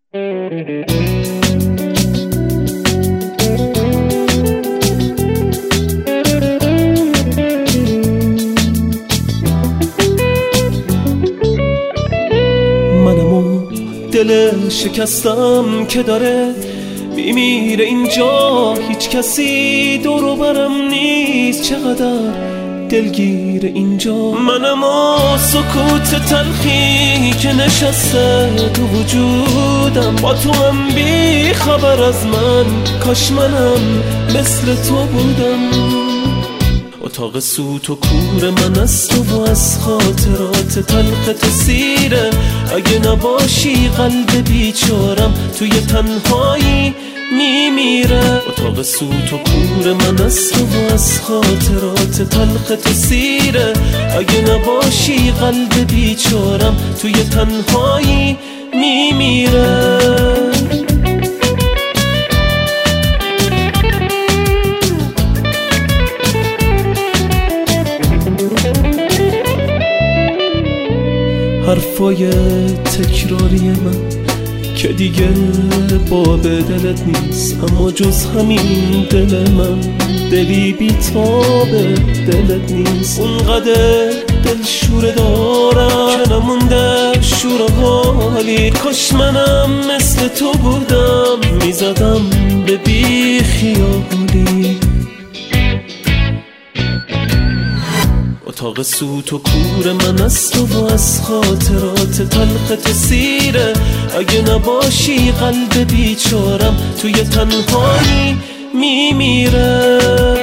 دل شکستم که داره میمیره اینجا، هیچ کسی دور و برم نیست، چقدر دلگیر اینجا. منم و سکوت تلخی که نشسته تو وجودم، با تو هم بی خبر از من، کاش منم مثل تو بودم. اتاق سوت و کور من است و از خاطرات تلخ تو سیره، اگه نباشی قلب بیچارم توی تنهایی میمیره. اتاق سوت و کور من است و از خاطرات تلخ تو سیره، اگه نباشی قلب بیچارم توی تنهایی میمیره. حرفای تکراری من که دیگه باب دلت نیست، اما جز همین دل من دلی بی‌تاب دلت نیست. اونقدر دل شوره دارم که نمونده شور حالی، کاش منم مثل تو بودم، میزدم به بی خیالی. اتاق سوت و کور من است و از خاطرات تلخ تو سیره، اگه نباشی قلب بیچارم توی تنهایی میمیره.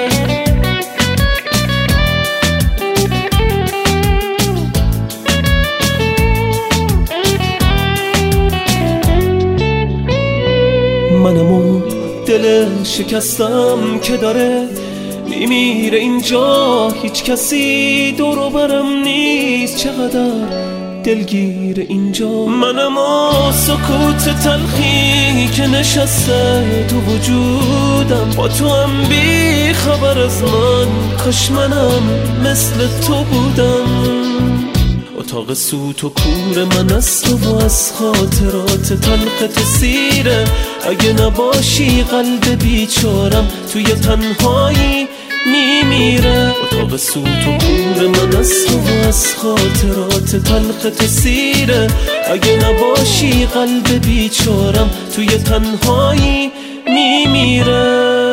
منم و دل شکستم که داره میمیره اینجا، هیچ کسی دور و برم نیست، چقدر دلگیر اینجا. منم و سکوت تلخی که نشسته تو وجودم، با تو هم بی خبر از من، کاش منم مثل تو بودم. اتاق سوت و کور من است و از خاطرات تلخ تو سیره، اگه نباشی قلب بیچارم توی تنهایی میمیره. اتاق سوت و کور من است و از خاطرات تلخ تو سیره، اگه نباشی قلب بیچارم توی تنهایی میمیره.